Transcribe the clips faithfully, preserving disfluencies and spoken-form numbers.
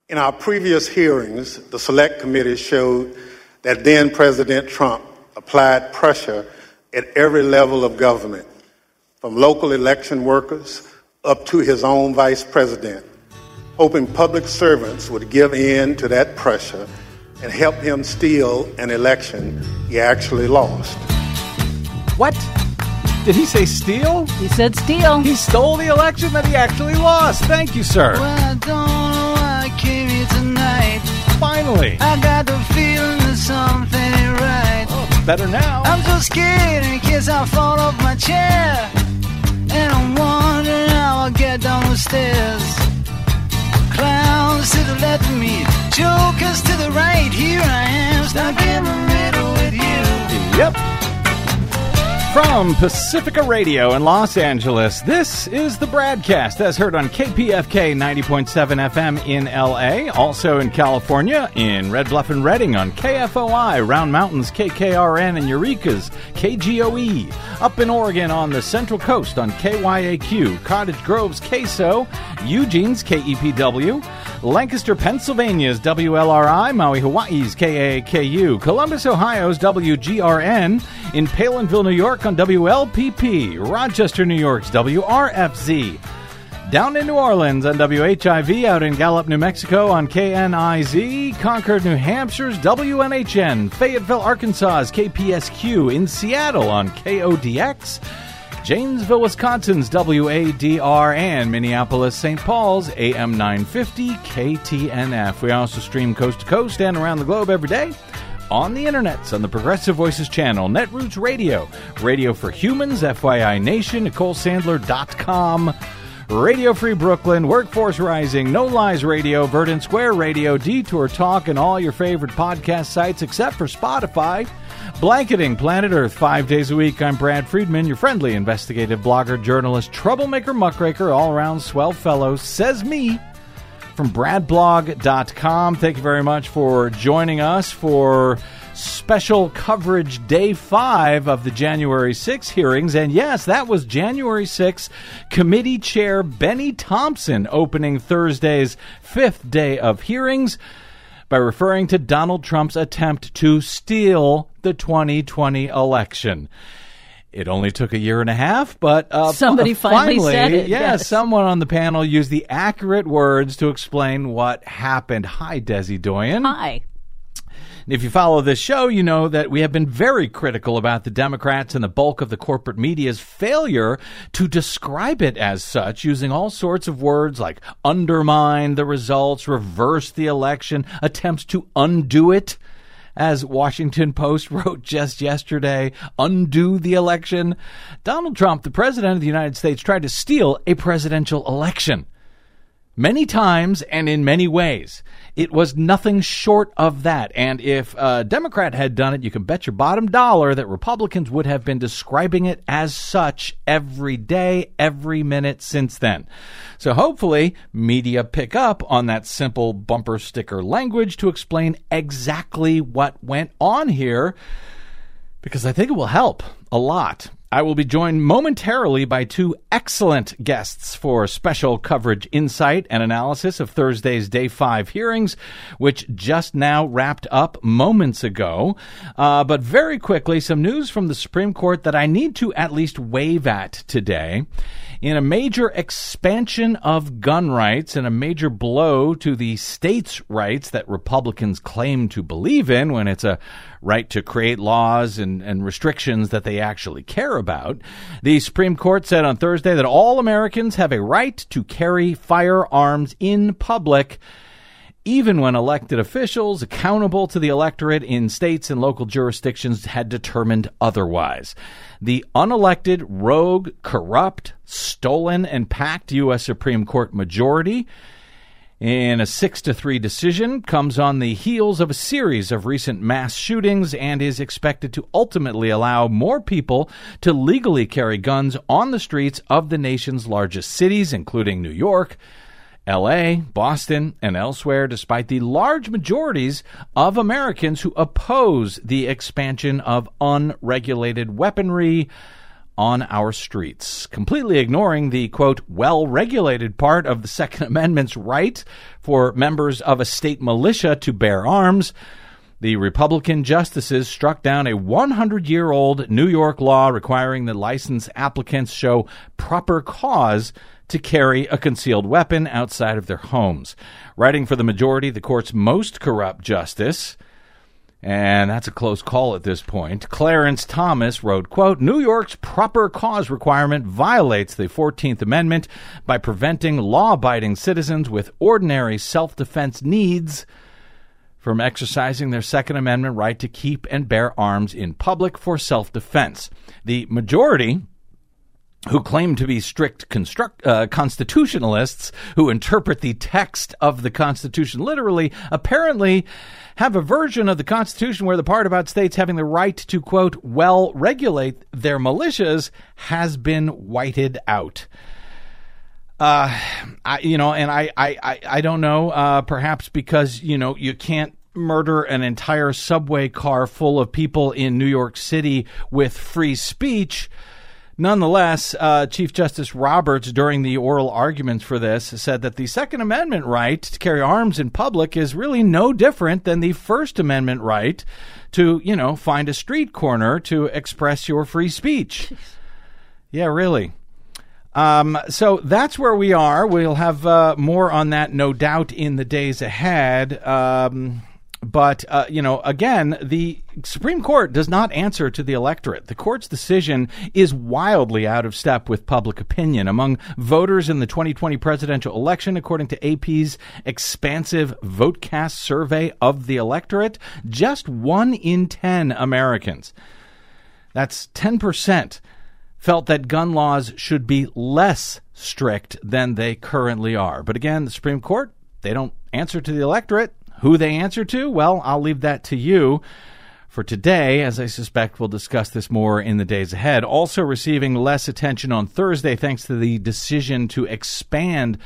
In our previous hearings, the Select Committee showed that then President Trump applied pressure at every level of government, from local election workers up to his own vice president, hoping public servants would give in to that pressure and help him steal an election he actually lost. What? Did he say steal? He said steal. He stole the election that he actually lost. Thank you, sir. Well, I don't know why I came here tonight. Finally. I got the feeling that something ain't right. Oh, it's better now. I'm so scared in case I fall off my chair. And I'm wondering how I'll get down the stairs. Clowns to the left of me, jokers to the right. Here I am, stuck in the middle with you. Yep. From Pacifica Radio in Los Angeles, this is the Bradcast, as heard on K P F K ninety point seven F M in L A, also in California, in Red Bluff and Redding on K F O I, Round Mountains K K R N, and Eureka's K G O E, up in Oregon on the Central Coast on K Y A Q, Cottage Grove's K S O, Eugene's K E P W, Lancaster, Pennsylvania's W L R I, Maui, Hawaii's K A K U, Columbus, Ohio's W G R N, in Palinville, New York on W L P P, Rochester, New York's W R F Z, down in New Orleans on W H I V, out in Gallup, New Mexico on K N I Z, Concord, New Hampshire's W N H N, Fayetteville, Arkansas's K P S Q, in Seattle on K O D X, Janesville, Wisconsin's W A D R, and Minneapolis, Saint Paul's A M nine fifty K T N F. We also stream coast to coast and around the globe every day on the internets on the Progressive Voices channel, Netroots Radio, Radio for Humans, F Y I Nation, Nicole Sandler dot com, Radio Free Brooklyn, Workforce Rising, No Lies Radio, Verdant Square Radio, Detour Talk, and all your favorite podcast sites except for Spotify. Blanketing Planet Earth five days a week. I'm Brad Friedman, your friendly investigative blogger, journalist, troublemaker, muckraker, all-around swell fellow, says me, from brad blog dot com. Thank you very much for joining us for special coverage day five of the January sixth hearings. And yes, that was January sixth Committee Chair Benny Thompson opening Thursday's fifth day of hearings by referring to Donald Trump's attempt to steal the twenty twenty election. It only took a year and a half, but uh, somebody finally, finally said it. Yeah, yes. Someone on the panel used the accurate words to explain what happened. Hi, Desi Doyen. Hi. If you follow this show, you know that we have been very critical about the Democrats and the bulk of the corporate media's failure to describe it as such, using all sorts of words like undermine the results, reverse the election, attempts to undo it. As Washington Post wrote just yesterday, undo the election. Donald Trump, the president of the United States, tried to steal a presidential election. Many times and in many ways. It was nothing short of that. And if a Democrat had done it, you can bet your bottom dollar that Republicans would have been describing it as such every day, every minute since then. So hopefully media pick up on that simple bumper sticker language to explain exactly what went on here, because I think it will help a lot. I will be joined momentarily by two excellent guests for special coverage, insight, and analysis of Thursday's Day five hearings, which just now wrapped up moments ago. Uh, but very quickly, some news from the Supreme Court that I need to at least wave at today. In a major expansion of gun rights and a major blow to the states' rights that Republicans claim to believe in when it's a right to create laws and, and restrictions that they actually care about, the Supreme Court said on Thursday that all Americans have a right to carry firearms in public, even when elected officials accountable to the electorate in states and local jurisdictions had determined otherwise. The unelected, rogue, corrupt, stolen, and packed U S Supreme Court majority in a six to three decision comes on the heels of a series of recent mass shootings and is expected to ultimately allow more people to legally carry guns on the streets of the nation's largest cities, including New York, L A, Boston, and elsewhere, despite the large majorities of Americans who oppose the expansion of unregulated weaponry on our streets, completely ignoring the, quote, well-regulated part of the Second Amendment's right for members of a state militia to bear arms. The Republican justices struck down a hundred-year-old New York law requiring that license applicants show proper cause to carry a concealed weapon outside of their homes. Writing for the majority, the court's most corrupt justice, and that's a close call at this point, Clarence Thomas wrote, quote, New York's proper cause requirement violates the fourteenth Amendment by preventing law-abiding citizens with ordinary self-defense needs from exercising their Second Amendment right to keep and bear arms in public for self-defense. The majority, who claim to be strict construct, uh, constitutionalists who interpret the text of the Constitution literally, apparently have a version of the Constitution where the part about states having the right to, quote, well regulate their militias has been whited out. Uh, I, you know, and I, I, I don't know, uh, perhaps because, you know, you can't murder an entire subway car full of people in New York City with free speech. Nonetheless, uh, Chief Justice Roberts, during the oral arguments for this, said that the Second Amendment right to carry arms in public is really no different than the First Amendment right to, you know, find a street corner to express your free speech. Yeah, really. Um, so that's where we are. We'll have uh, more on that, no doubt, in the days ahead. Um But, uh, you know, again, the Supreme Court does not answer to the electorate. The court's decision is wildly out of step with public opinion. Among voters in the twenty twenty presidential election, according to A P's expansive VoteCast survey of the electorate, just one in ten Americans, that's ten percent, felt that gun laws should be less strict than they currently are. But again, the Supreme Court, they don't answer to the electorate. Who they answer to? Well, I'll leave that to you. For today, as I suspect we'll discuss this more in the days ahead. Also receiving less attention on Thursday thanks to the decision to expand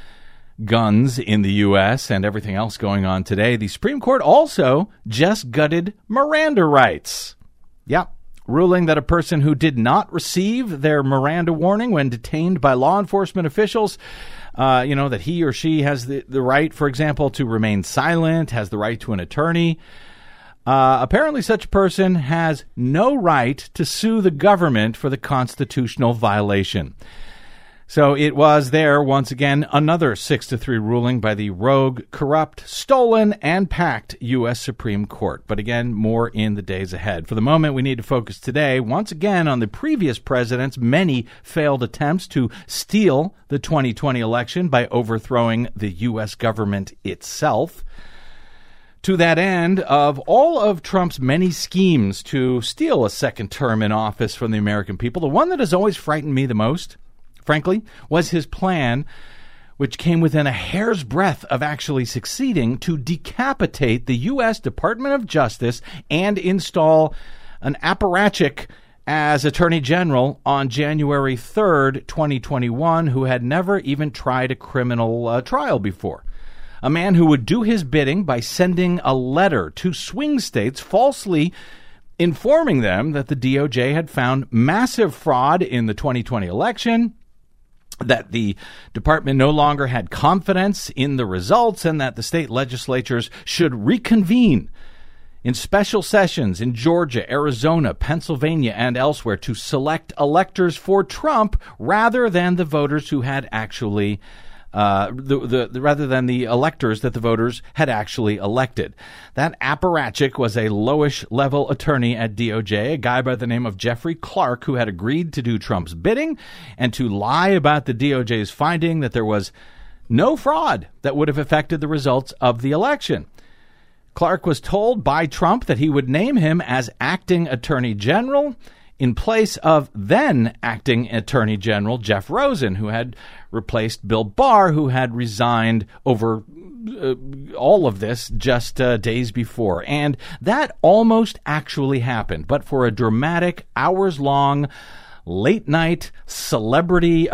guns in the U S and everything else going on today, the Supreme Court also just gutted Miranda rights. Yep. Ruling that a person who did not receive their Miranda warning when detained by law enforcement officials, uh, you know, that he or she has the, the right, for example, to remain silent, has the right to an attorney. Uh, apparently such a person has no right to sue the government for the constitutional violation. So it was there, once again, another six to three ruling by the rogue, corrupt, stolen, and packed U S Supreme Court. But again, more in the days ahead. For the moment, we need to focus today, once again, on the previous president's many failed attempts to steal the twenty twenty election by overthrowing the U S government itself. To that end, of all of Trump's many schemes to steal a second term in office from the American people, the one that has always frightened me the most, frankly, was his plan, which came within a hair's breadth of actually succeeding, to decapitate the U S Department of Justice and install an apparatchik as Attorney General on January third, twenty twenty-one, who had never even tried a criminal uh, trial before. A man who would do his bidding by sending a letter to swing states falsely informing them that the D O J had found massive fraud in the twenty twenty election, that the department no longer had confidence in the results, and that the state legislatures should reconvene in special sessions in Georgia, Arizona, Pennsylvania, and elsewhere to select electors for Trump rather than the voters who had actually Uh, the, the, the, rather than the electors that the voters had actually elected. That apparatchik was a lowish-level attorney at D O J, a guy by the name of Jeffrey Clark, who had agreed to do Trump's bidding and to lie about the D O J's finding that there was no fraud that would have affected the results of the election. Clark was told by Trump that he would name him as acting attorney general in place of then acting Attorney General Jeff Rosen, who had replaced Bill Barr, who had resigned over uh, all of this just uh, days before. And that almost actually happened, but for a dramatic, hours-long, late-night, celebrity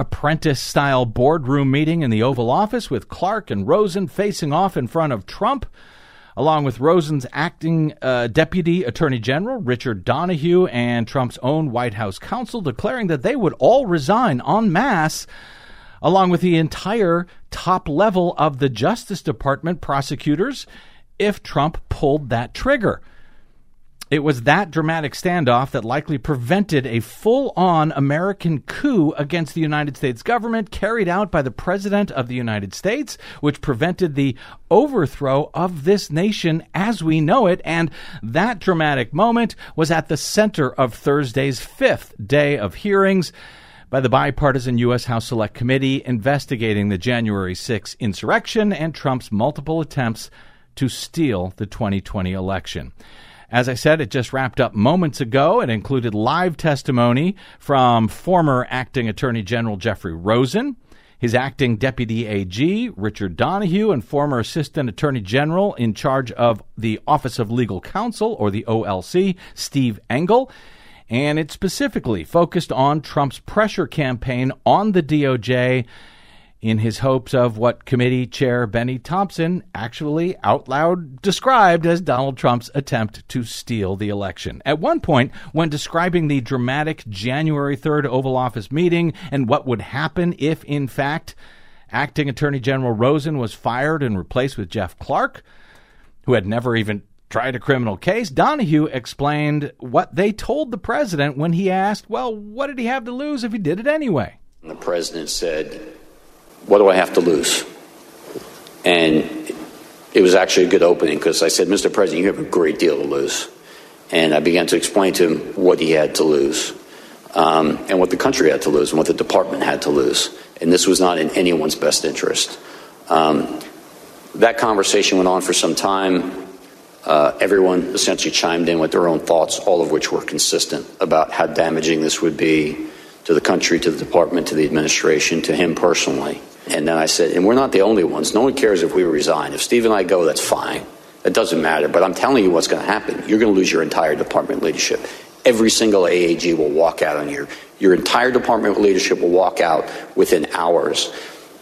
apprentice-style boardroom meeting in the Oval Office with Clark and Rosen facing off in front of Trump, along with Rosen's acting uh, Deputy Attorney General, Richard Donoghue, and Trump's own White House counsel, declaring that they would all resign en masse, along with the entire top level of the Justice Department prosecutors, if Trump pulled that trigger. It was that dramatic standoff that likely prevented a full-on American coup against the United States government carried out by the President of the United States, which prevented the overthrow of this nation as we know it. And that dramatic moment was at the center of Thursday's fifth day of hearings by the bipartisan U S House Select Committee investigating the January sixth insurrection and Trump's multiple attempts to steal the twenty twenty election. As I said, it just wrapped up moments ago. It included live testimony from former acting Attorney General Jeffrey Rosen, his acting Deputy A G, Richard Donoghue, and former Assistant Attorney General in charge of the Office of Legal Counsel, or the O L C, Steve Engel. And it specifically focused on Trump's pressure campaign on the D O J in his hopes of what Committee Chair Benny Thompson actually out loud described as Donald Trump's attempt to steal the election. At one point, when describing the dramatic January third Oval Office meeting and what would happen if, in fact, acting Attorney General Rosen was fired and replaced with Jeff Clark, who had never even tried a criminal case, Donoghue explained what they told the president when he asked, well, what did he have to lose if he did it anyway? The president said, what do I have to lose? And it was actually a good opening because I said, Mister President, you have a great deal to lose. And I began to explain to him what he had to lose um, and what the country had to lose and what the department had to lose. And this was not in anyone's best interest. Um, that conversation went on for some time. Uh, everyone essentially chimed in with their own thoughts, all of which were consistent about how damaging this would be to the country, to the department, to the administration, to him personally. And then I said, and we're not the only ones. No one cares if we resign. If Steve and I go, that's fine. It doesn't matter. But I'm telling you what's going to happen. You're going to lose your entire department leadership. Every single A A G will walk out on you. Your entire department leadership will walk out within hours.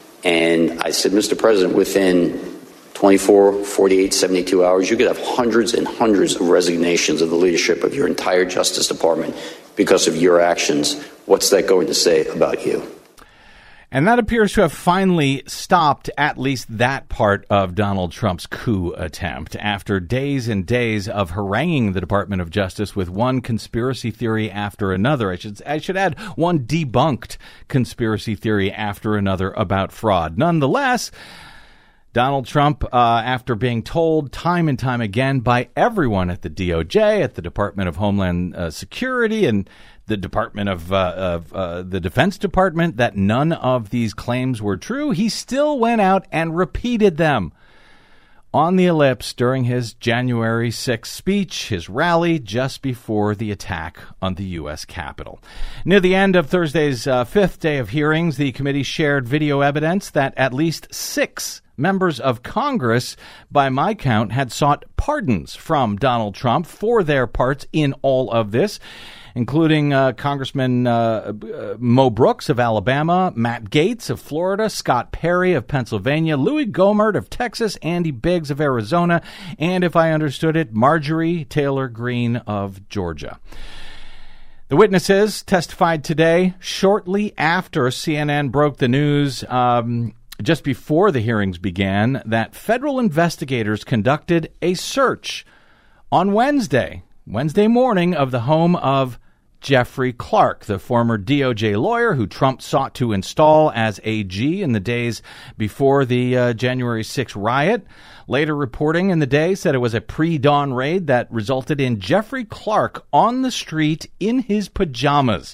And I said, Mister President, within twenty-four, forty-eight, seventy-two hours, you could have hundreds and hundreds of resignations of the leadership of your entire Justice Department because of your actions. What's that going to say about you? And that appears to have finally stopped at least that part of Donald Trump's coup attempt after days and days of haranguing the Department of Justice with one conspiracy theory after another. I should I should add one debunked conspiracy theory after another about fraud. Nonetheless, Donald Trump, uh, after being told time and time again by everyone at the D O J, at the Department of Homeland uh, Security, and the Department of, uh, of uh, the Defense Department that none of these claims were true, he still went out and repeated them on the ellipse during his January sixth speech, his rally just before the attack on the U S Capitol. Near the end of Thursday's uh, fifth day of hearings, the committee shared video evidence that at least six members of Congress, by my count, had sought pardons from Donald Trump for their parts in all of this, including uh, Congressman uh, uh, Mo Brooks of Alabama, Matt Gaetz of Florida, Scott Perry of Pennsylvania, Louis Gohmert of Texas, Andy Biggs of Arizona, and, if I understood it, Marjorie Taylor Greene of Georgia. The witnesses testified today shortly after C N N broke the news um, just before the hearings began that federal investigators conducted a search on Wednesday, Wednesday morning, of the home of Jeffrey Clark, the former D O J lawyer who Trump sought to install as A G in the days before the uh, January sixth riot. Later reporting in the day said it was a pre-dawn raid that resulted in Jeffrey Clark on the street in his pajamas.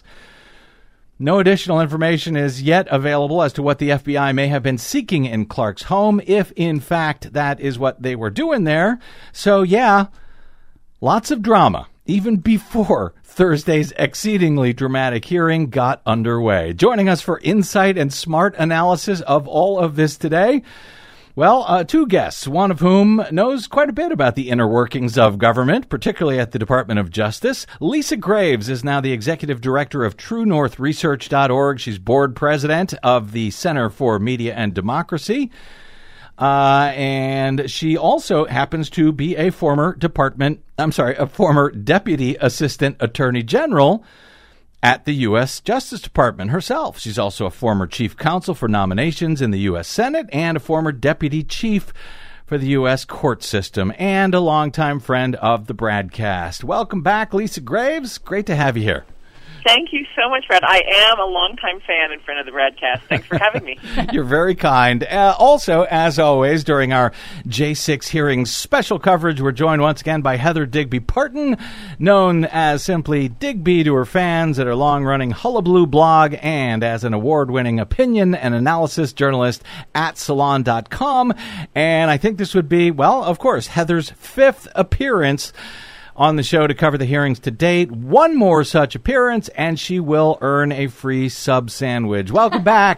No additional information is yet available as to what the F B I may have been seeking in Clark's home, if in fact that is what they were doing there. So yeah, lots of drama, even before Thursday's exceedingly dramatic hearing got underway. Joining us for insight and smart analysis of all of this today, well, uh, two guests, one of whom knows quite a bit about the inner workings of government, particularly at the Department of Justice. Lisa Graves is now the executive director of True North Research dot org. She's board president of the Center for Media and Democracy. Uh, and she also happens to be a former department, I'm sorry, a former Deputy Assistant Attorney General at the U S Justice Department herself. She's also a former chief counsel for nominations in the U S Senate and a former deputy chief for the U S court system and a longtime friend of the Bradcast. Welcome back, Lisa Graves. Great to have you here. Thank you so much, Brad. I am a longtime fan and friend of the Bradcast. Thanks for having me. You're very kind. Uh, also, as always, during our J six hearings special coverage, we're joined once again by Heather Digby Parton, known as simply Digby to her fans at her long-running Hullabaloo blog and as an award-winning opinion and analysis journalist at salon dot com. And I think this would be, well, of course, Heather's fifth appearance on the show to cover the hearings to date. One more such appearance, and she will earn a free sub sandwich. Welcome back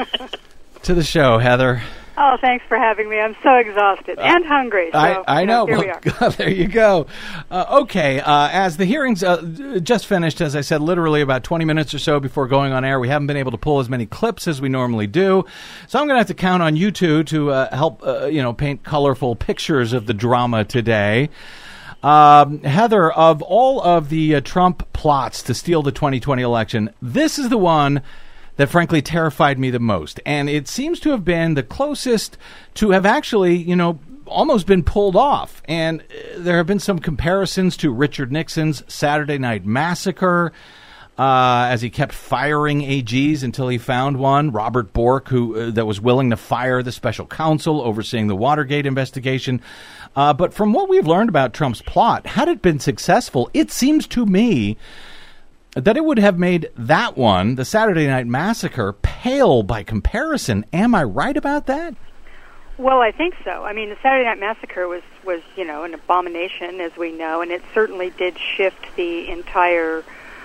to the show, Heather. Oh, thanks for having me. I'm so exhausted uh, and hungry. So, I, I know. Here well, we are. There you go. Uh, okay, uh, as the hearings uh, just finished, as I said, literally about twenty minutes or so before going on air, we haven't been able to pull as many clips as we normally do. So I'm going to have to count on you two to uh, help, uh, you know, paint colorful pictures of the drama today. Um, Heather, of all of the uh, Trump plots to steal the twenty twenty election, this is the one that frankly terrified me the most. And it seems to have been the closest to have actually, you know, almost been pulled off. And uh, there have been some comparisons to Richard Nixon's Saturday Night Massacre, Uh, as he kept firing A Gs until he found one. Robert Bork, who uh, that was willing to fire the special counsel overseeing the Watergate investigation. Uh, but from what we've learned about Trump's plot, had it been successful, it seems to me that it would have made that one, the Saturday Night Massacre, pale by comparison. Am I right about that? Well, I think so. I mean, the Saturday Night Massacre was, was, you know, an abomination, as we know, and it certainly did shift the entire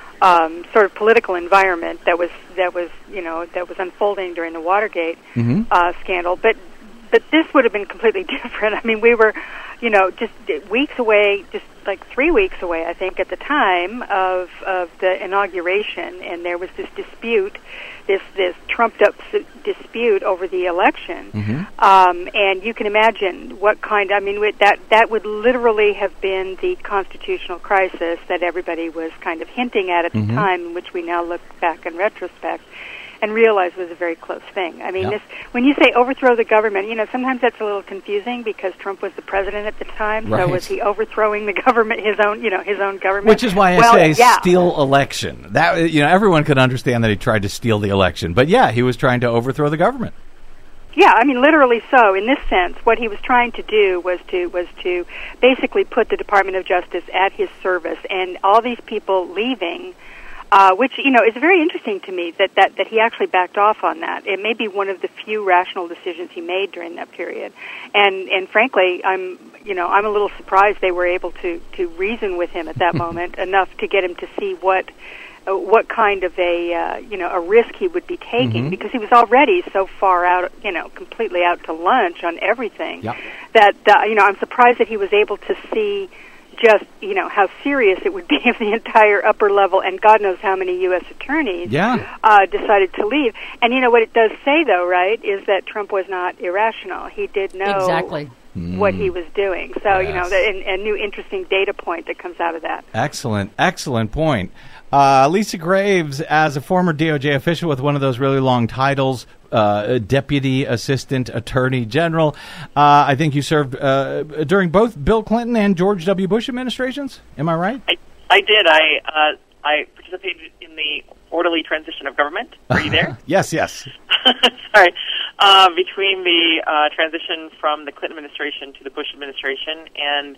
Um, sort of political environment that was that was you know that was unfolding during the Watergate mm-hmm. uh, scandal. But but this would have been completely different. I mean, we were, you know, just weeks away, just like three weeks away, I think, at the time of of the inauguration, and there was this dispute, this this trumped up dispute over the election. Mm-hmm. Um, and you can imagine what kind. I mean, that that would literally have been the constitutional crisis that everybody was kind of hinting at at mm-hmm. the time, which we now look back in retrospect and realize was a very close thing. I mean, yep. this, when you say overthrow the government, you know, sometimes that's a little confusing because Trump was the president at the time. Right. So was he overthrowing the government, his own, you know, his own government? Which is why I well, say yeah. steal election. That, you know, everyone could understand that he tried to steal the election, but yeah, he was trying to overthrow the government. Yeah, I mean, literally so. In this sense, what he was trying to do was to was to basically put the Department of Justice at his service, and all these people leaving. Uh, which, you know, is very interesting to me that, that, that he actually backed off on that. It may be one of the few rational decisions he made during that period. And, and frankly, I'm, you know, I'm a little surprised they were able to, to reason with him at that moment enough to get him to see what, uh, what kind of a, uh, you know, a risk he would be taking, mm-hmm. because he was already so far out, you know, completely out to lunch on everything. Yep. That, uh, you know, I'm surprised that he was able to see just, you know, how serious it would be if the entire upper level and God knows how many U S attorneys yeah. uh, decided to leave. And, you know, what it does say, though, right, is that Trump was not irrational. He did know exactly. what he was doing. So, yes. you know, a, a new interesting data point that comes out of that. Excellent, excellent point. Uh, Lisa Graves, as a former D O J official with one of those really long titles, uh, Deputy Assistant Attorney General, uh, I think you served uh, during both Bill Clinton and George W. Bush administrations. Am I right? I, I did. I uh, I participated in the orderly transition of government. Were you there? Yes, yes. Sorry. Uh, between the uh, transition from the Clinton administration to the Bush administration, and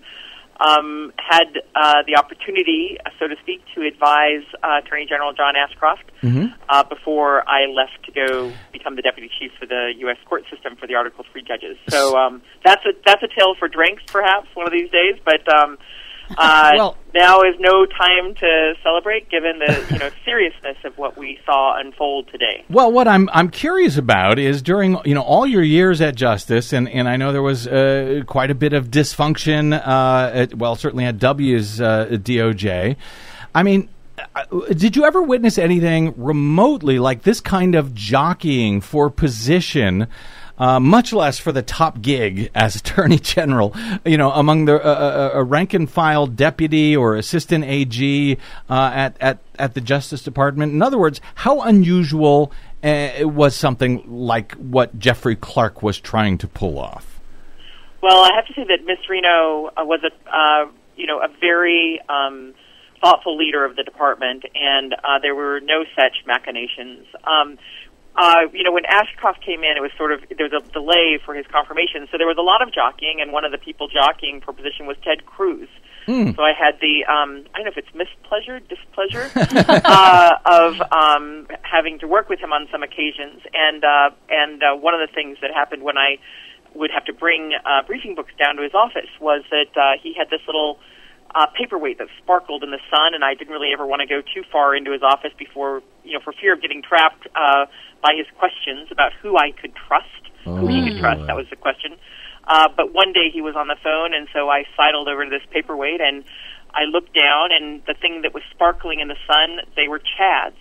Um, had uh, the opportunity, uh, so to speak, to advise uh, Attorney General John Ashcroft mm-hmm. uh, before I left to go become the deputy chief for the U S court system for the Article three judges. So um, that's a that's a tale for drinks, perhaps, one of these days. But um, uh, well, now is no time to celebrate, given the you know seriousness of what we saw unfold today. Well, what I'm I'm curious about is during you know all your years at Justice, and, and I know there was uh, quite a bit of dysfunction. Uh, at, well, certainly at W's uh, D O J. I mean, did you ever witness anything remotely like this kind of jockeying for position uh, much less for the top gig as Attorney General. You know, among the uh, a rank and file deputy or assistant A G uh, at at at the Justice Department. In other words, how unusual uh, was something like what Jeffrey Clark was trying to pull off? Well, I have to say that Miz Reno uh, was a uh, you know a very um, thoughtful leader of the department, and uh, there were no such machinations. Um, uh, you know, when Ashcroft came in, it was sort of there was a delay for his confirmation, so there was a lot of jockeying, and one of the people jockeying for position was Ted Cruz. Mm. So I had the um, I don't know if it's mispleasure, displeasure uh, of um, having to work with him on some occasions, and uh, and uh, one of the things that happened when I would have to bring uh, briefing books down to his office was that uh, he had this little uh, paperweight that sparkled in the sun, and I didn't really ever want to go too far into his office before, you know, for fear of getting trapped uh, by his questions about who I could trust, oh. who he could trust. That was the question. Uh, but one day he was on the phone, and so I sidled over to this paperweight, and I looked down, and the thing that was sparkling in the sun, they were Chads.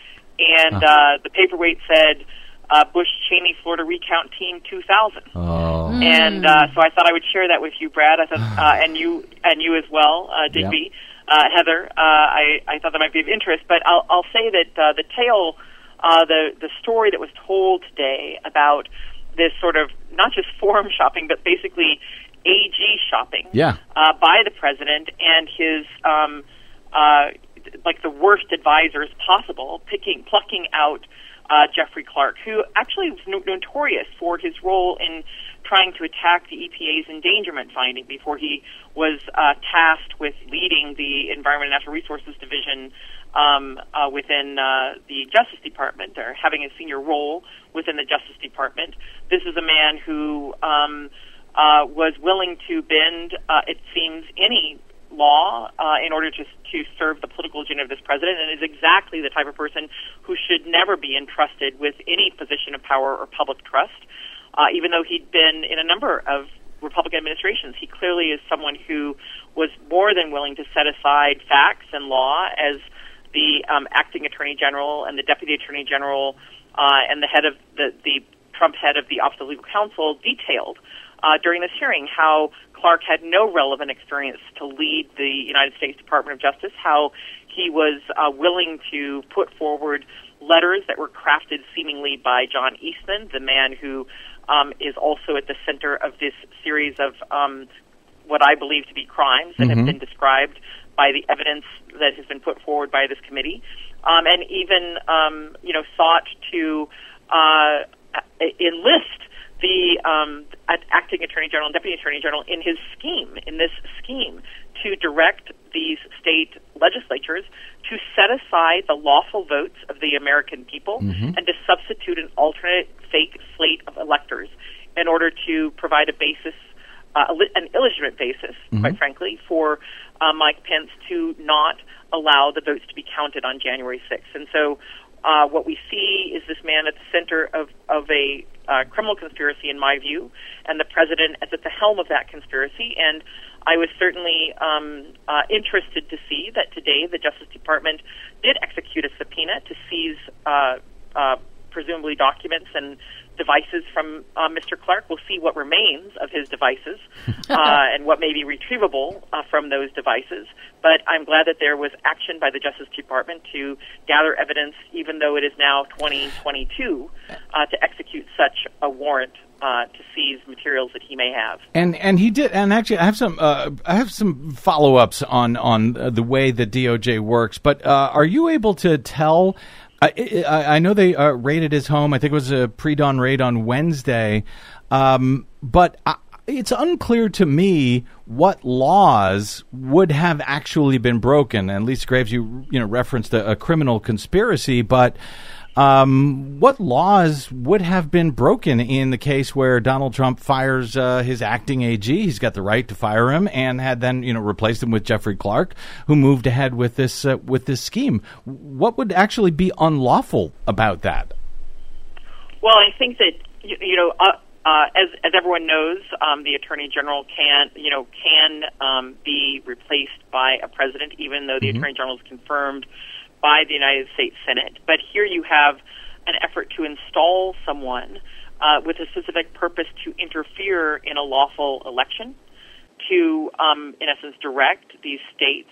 And uh, the paperweight said, uh, Bush Cheney Florida Recount Team two thousand. Oh. And uh, so I thought I would share that with you, Brad. I thought, uh, and you, and you as well, uh, Digby, yep. uh, Heather. Uh, I, I thought that might be of interest. But I'll, I'll say that uh, the tale, uh, the the story that was told today about this sort of not just forum shopping, but basically A G shopping, yeah. uh, by the president and his um, uh, like the worst advisors possible, picking, plucking out. Uh, Jeffrey Clark, who actually was no- notorious for his role in trying to attack the E P A's endangerment finding before he was uh, tasked with leading the Environment and Natural Resources Division um, uh, within uh, the Justice Department, or having a senior role within the Justice Department. This is a man who um, uh, was willing to bend, uh, it seems, any law uh, in order to to serve the political agenda of this president, and is exactly the type of person who should never be entrusted with any position of power or public trust. Uh, even though he'd been in a number of Republican administrations, he clearly is someone who was more than willing to set aside facts and law, as the um, acting attorney general and the deputy attorney general uh, and the head of the, the Trump head of the Office of Legal Counsel detailed uh, during this hearing how Clark had no relevant experience to lead the United States Department of Justice, how he was uh, willing to put forward letters that were crafted seemingly by John Eastman, the man who um, is also at the center of this series of um, what I believe to be crimes that mm-hmm. have been described by the evidence that has been put forward by this committee, um, and even um, you know sought to uh, enlist the um, acting attorney general and deputy attorney general in his scheme, in this scheme, to direct these state legislatures to set aside the lawful votes of the American people mm-hmm. and to substitute an alternate fake slate of electors in order to provide a basis, uh, an illegitimate basis, mm-hmm. quite frankly, for uh, Mike Pence to not allow the votes to be counted on January sixth. And so uh, what we see is this man at the center of, of a Uh, criminal conspiracy, in my view, and the president is at the helm of that conspiracy. And I was certainly um, uh, interested to see that today the Justice Department did execute a subpoena to seize uh, uh, presumably documents and devices from uh, Mister Clark. We'll see what remains of his devices uh, and what may be retrievable uh, from those devices. But I'm glad that there was action by the Justice Department to gather evidence, even though it is now twenty twenty-two, uh, to execute such a warrant uh, to seize materials that he may have. And and he did. And actually, I have some uh, I have some follow-ups on on the way the D O J works. But uh, are you able to tell? I, I, I know they uh, raided his home. I think it was a pre-dawn raid on Wednesday. Um, but I, it's unclear to me what laws would have actually been broken. And Lisa Graves, you you know referenced a, a criminal conspiracy, but um, what laws would have been broken in the case where Donald Trump fires uh, his acting A G? He's got the right to fire him, and had then you know replaced him with Jeffrey Clark, who moved ahead with this uh, with this scheme. What would actually be unlawful about that? Well, I think that you, you know. Uh, Uh, as, as everyone knows, um, the Attorney General can, you know, can um, be replaced by a president, even though the mm-hmm. Attorney General is confirmed by the United States Senate. But here you have an effort to install someone uh, with a specific purpose to interfere in a lawful election, to, um, in essence, direct these states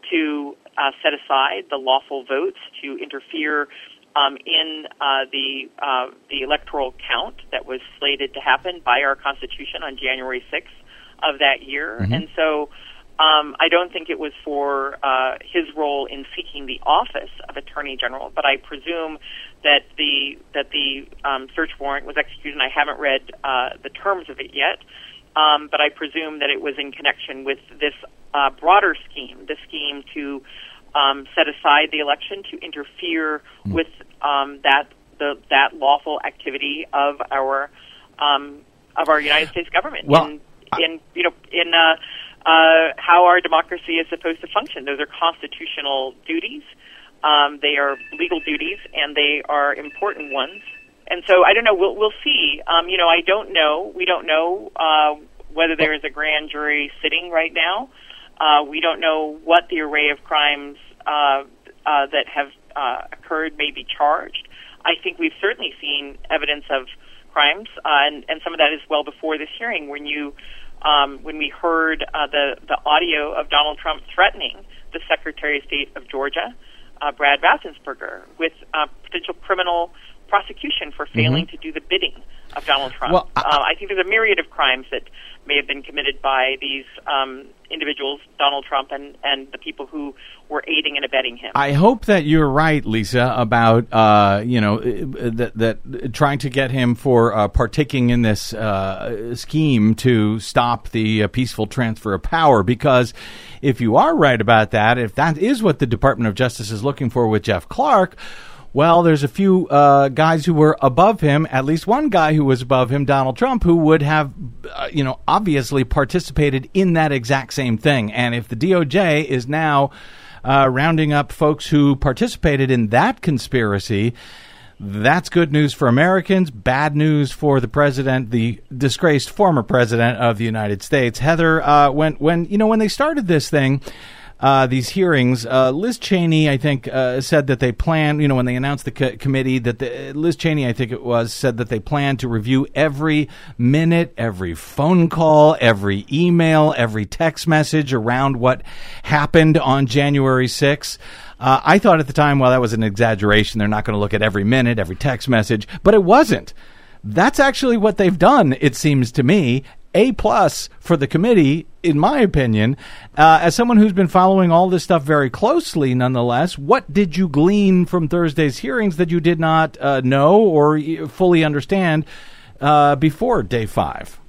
to uh, set aside the lawful votes, to interfere um, in uh, the uh, the electoral count that was slated to happen by our Constitution on January sixth of that year. Mm-hmm. And so um, I don't think it was for uh, his role in seeking the office of Attorney General, but I presume that the that the um, search warrant was executed, and I haven't read uh, the terms of it yet. Um, but I presume that it was in connection with this uh, broader scheme, the scheme to um, set aside the election, to interfere mm. with um, that the that lawful activity of our um, of our United States government well, in, in you know in uh, uh, how our democracy is supposed to function. Those are constitutional duties. Um, they are legal duties, and they are important ones. And so I don't know. We'll we'll see. Um, you know, I don't know. We don't know uh, whether there is a grand jury sitting right now. Uh, we don't know what the array of crimes uh, uh, that have uh, occurred may be charged. I think we've certainly seen evidence of crimes, uh, and and some of that is well before this hearing. When you um, when we heard uh, the the audio of Donald Trump threatening the Secretary of State of Georgia, uh, Brad Raffensperger, with uh, potential criminal prosecution for failing mm-hmm. to do the bidding of Donald Trump. Well, I, uh, I think there's a myriad of crimes that may have been committed by these um, individuals, Donald Trump and, and the people who were aiding and abetting him. I hope that you're right, Lisa, about uh, you know that, that trying to get him for uh, partaking in this uh, scheme to stop the uh, peaceful transfer of power. Because if you are right about that, if that is what the Department of Justice is looking for with Jeff Clark, well, there's a few uh, guys who were above him, at least one guy who was above him, Donald Trump, who would have, uh, you know, obviously participated in that exact same thing. And if the D O J is now uh, rounding up folks who participated in that conspiracy, that's good news for Americans, bad news for the president, the disgraced former president of the United States. Heather, uh, when, when, you know, when they started this thing, Uh, these hearings, uh, Liz Cheney, I think, uh, said that they plan, you know, when they announced the co- committee, that the, Liz Cheney, I think it was, said that they plan to review every minute, every phone call, every email, every text message around what happened on January sixth. Uh, I thought at the time, well, that was an exaggeration. They're not going to look at every minute, every text message, but it wasn't. That's actually what they've done, it seems to me. A plus for the committee, in my opinion. Uh, as someone who's been following all this stuff very closely, nonetheless, what did you glean from Thursday's hearings that you did not uh, know or fully understand uh, before day five?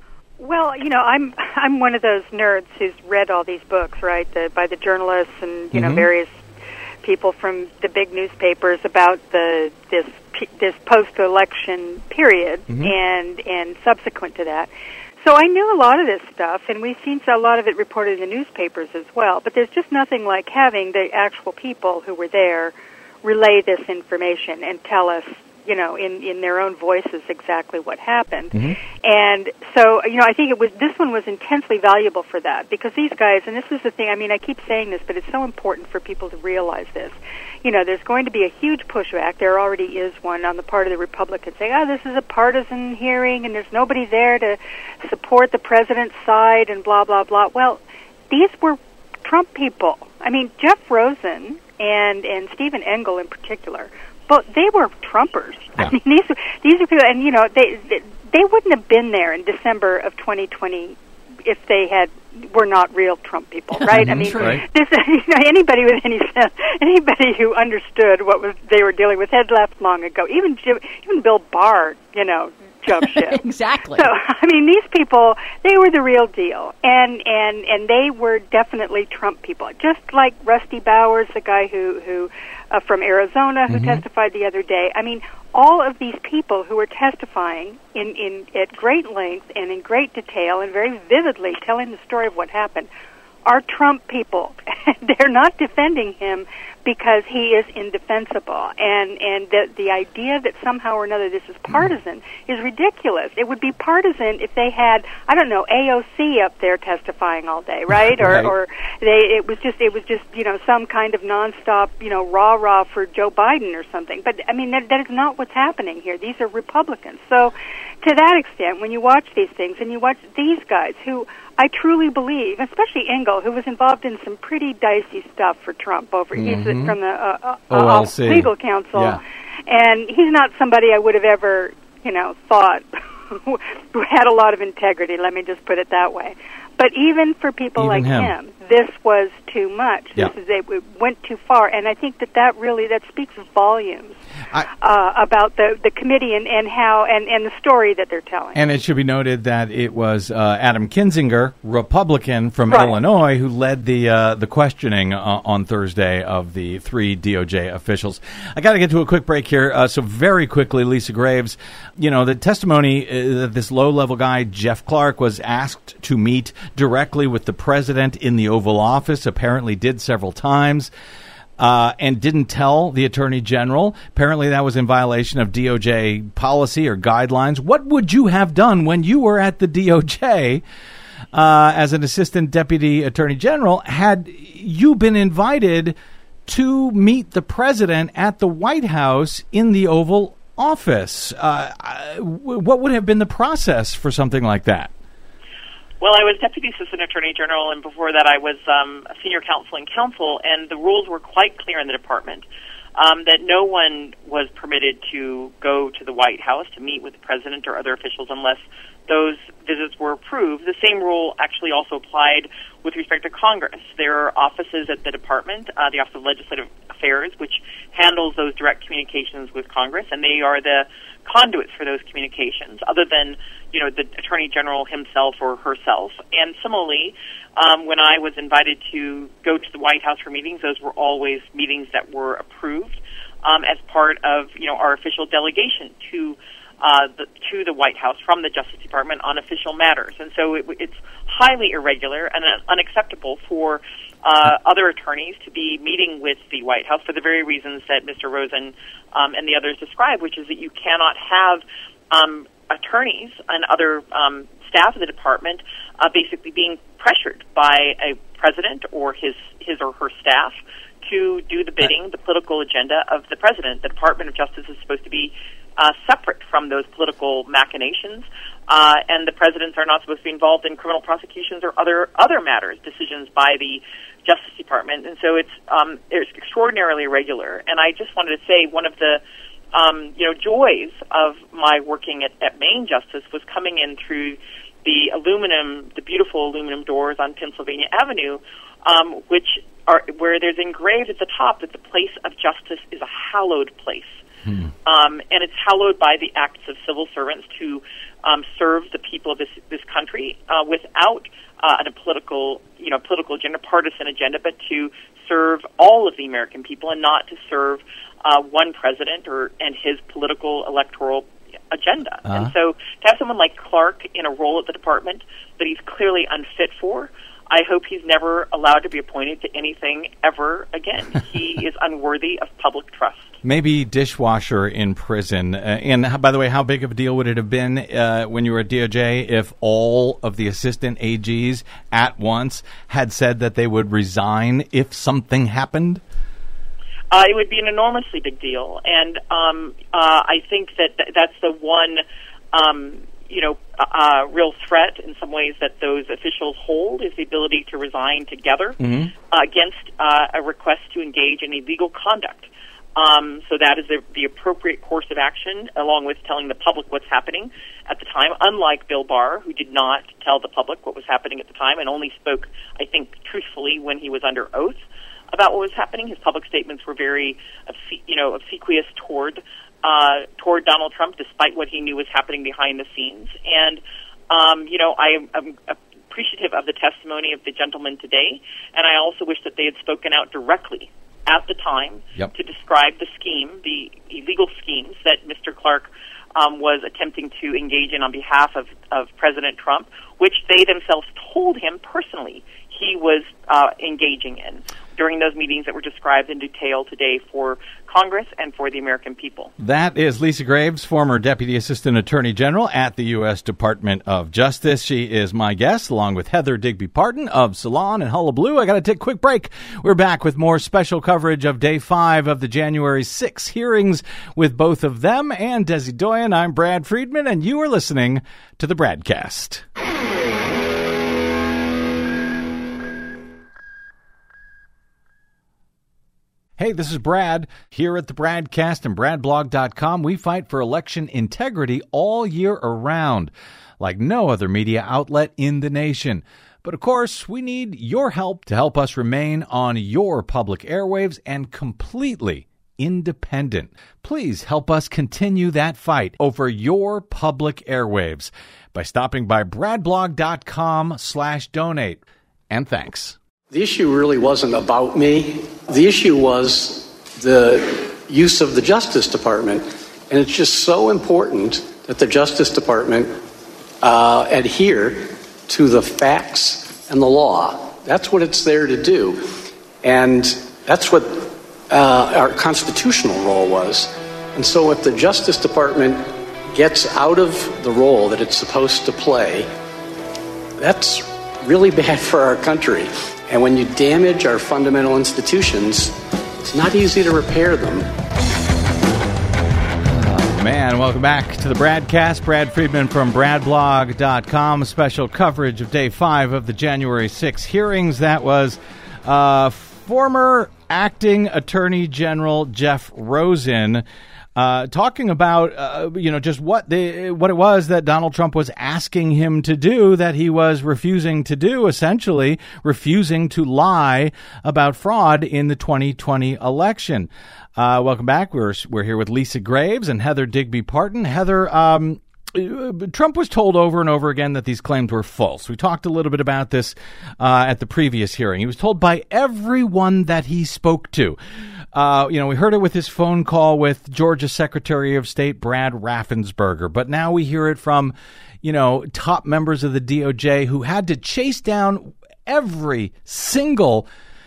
Well, you know, I'm I'm one of those nerds who's read all these books, right, the, by the journalists and you mm-hmm. know various people from the big newspapers about the this this post-election period mm-hmm. and and subsequent to that. So I knew a lot of this stuff, and we've seen a lot of it reported in the newspapers as well. But there's just nothing like having the actual people who were there relay this information and tell us, you know, in, in their own voices exactly what happened. Mm-hmm. And so, you know, I think it was this one was intensely valuable for that, because these guys, and this is the thing, I mean, I keep saying this, but it's so important for people to realize this. You know, there's going to be a huge pushback. There already is one on the part of the Republicans saying, oh, this is a partisan hearing and there's nobody there to support the president's side and blah, blah, blah. Well, these were Trump people. I mean, Jeff Rosen and, and Stephen Engel in particular, but they were Trumpers. Yeah. I mean, these, these are people, and, you know, they, they, they wouldn't have been there in December of twenty twenty if they had were not real Trump people, right? I mean, right. This, you know, anybody with any sense, anybody who understood what was they were dealing with had left long ago. Even Jim, even Bill Barr, you know, jumped ship. Exactly. So, I mean, these people, they were the real deal, and and and they were definitely Trump people. Just like Rusty Bowers, the guy who who uh, from Arizona who mm-hmm. testified the other day. I mean, all of these people who were testifying in, in at great length and in great detail and very vividly telling the story of what happened are Trump people. They're not defending him because he is indefensible. And and the the idea that somehow or another this is partisan is ridiculous. It would be partisan if they had, I don't know, A O C up there testifying all day, right? Or Right. or they it was just it was just, you know, some kind of nonstop, you know, rah-rah for Joe Biden or something. But I mean that that is not what's happening here. These are Republicans. So to that extent, when you watch these things and you watch these guys who I truly believe, especially Engel, who was involved in some pretty dicey stuff for Trump over, he's Mhm. from the uh, uh, O L C. uh, legal counsel, Yeah. and he's not somebody I would have ever, you know, thought had a lot of integrity, let me just put it that way. But even for people Even like him. him, this was too much. Yeah. This is a, it went too far, and I think that that really that speaks volumes I- uh, about the the committee and, and how and, and the story that they're telling. And it should be noted that it was uh, Adam Kinzinger, Republican from Right. Illinois, who led the uh, the questioning uh, on Thursday of the three D O J officials. I got to get to a quick break here. Uh, so very quickly, Lisa Graves, you know, the testimony uh, that this low-level guy, Jeff Clark, was asked to meet directly with the president in the Oval Office, apparently did several times. Uh, and didn't tell the Attorney General. Apparently that was in violation of D O J policy or guidelines. What would you have done when you were at the D O J uh, as an Assistant Deputy Attorney General had you been invited to meet the President at the White House in the Oval Office? Uh, what would have been the process for something like that? Well, I was Deputy Assistant Attorney General, and before that I was um, a senior counsel in counsel, and the rules were quite clear in the department um, that no one was permitted to go to the White House to meet with the President or other officials unless those visits were approved. The same rule actually also applied with respect to Congress. There are offices at the department, uh, the Office of Legislative Affairs, which handles those direct communications with Congress, and they are the conduits for those communications, other than, you know, the Attorney General himself or herself. And similarly, um, when I was invited to go to the White House for meetings, those were always meetings that were approved um, as part of, you know, our official delegation to uh, the, to the White House from the Justice Department on official matters. And so it, it's highly irregular and unacceptable for uh, other attorneys to be meeting with the White House for the very reasons that Mister Rosen um, and the others described, which is that you cannot have um, attorneys and other um, staff of the department uh, basically being pressured by a president or his his or her staff to do the bidding, the political agenda of the president. The Department of Justice is supposed to be uh, separate from those political machinations, uh, and the presidents are not supposed to be involved in criminal prosecutions or other other matters, decisions by the Justice Department. And so it's um, it's extraordinarily irregular. And I just wanted to say one of the um, you know joys of my working at, at Maine Justice was coming in through the aluminum, the beautiful aluminum doors on Pennsylvania Avenue, um, which are where there's engraved at the top that the place of justice is a hallowed place. Hmm. Um, and it's hallowed by the acts of civil servants to um, serve the people of this this country uh, without uh, a political, you know, political agenda, partisan agenda, but to serve all of the American people and not to serve uh, one president or and his political electoral agenda. Uh-huh. And so to have someone like Clark in a role at the department that he's clearly unfit for, I hope he's never allowed to be appointed to anything ever again. He is unworthy of public trust. Maybe dishwasher in prison. Uh, and by the way, how big of a deal would it have been uh, when you were at D O J if all of the assistant A Gs at once had said that they would resign if something happened? Uh, it would be an enormously big deal. And um, uh, I think that th- that's the one, um, you know, uh, real threat in some ways that those officials hold is the ability to resign together mm-hmm. uh, against uh, a request to engage in illegal conduct. Um, so that is the, the appropriate course of action, along with telling the public what's happening at the time, unlike Bill Barr, who did not tell the public what was happening at the time and only spoke, I think, truthfully when he was under oath about what was happening. His public statements were very, you know, obsequious toward uh, toward Donald Trump, despite what he knew was happening behind the scenes. And, um, you know, I am appreciative of the testimony of the gentleman today, and I also wish that they had spoken out directly at the time yep. to describe the scheme, the illegal schemes that Mister Clark um, was attempting to engage in on behalf of, of President Trump, which they themselves told him personally he was uh, engaging in during those meetings that were described in detail today for Congress and for the American people. That is Lisa Graves, former Deputy Assistant Attorney General at the U S Department of Justice. She is my guest, along with Heather Digby Parton of Salon and Hullabaloo. I got to take a quick break. We're back with more special coverage of Day five of the January sixth hearings with both of them and Desi Doyen. I'm Brad Friedman, and you are listening to the Bradcast. Hey, this is Brad. Here at the Bradcast and brad blog dot com, we fight for election integrity all year around, like no other media outlet in the nation. But of course, we need your help to help us remain on your public airwaves and completely independent. Please help us continue that fight over your public airwaves by stopping by brad blog dot com slash donate. And thanks. The issue really wasn't about me. The issue was the use of the Justice Department. And it's just so important that the Justice Department uh, adhere to the facts and the law. That's what it's there to do. And that's what uh, our constitutional role was. And so if the Justice Department gets out of the role that it's supposed to play, that's really bad for our country. And when you damage our fundamental institutions, it's not easy to repair them. Oh, man, welcome back to the Bradcast. Brad Friedman from brad blog dot com. Special coverage of Day five of the January sixth hearings. That was uh, former Acting Attorney General Jeff Rosen Uh, talking about, uh, you know, just what the what it was that Donald Trump was asking him to do that he was refusing to do, essentially refusing to lie about fraud in the twenty twenty election. Uh, welcome back. We're we're here with Lisa Graves and Heather Digby Parton. Heather, um, Trump was told over and over again that these claims were false. We talked a little bit about this uh, at the previous hearing. He was told by everyone that he spoke to. Uh, you know, we heard it with his phone call with Georgia Secretary of State Brad Raffensperger, but now we hear it from, you know, top members of the D O J who had to chase down every single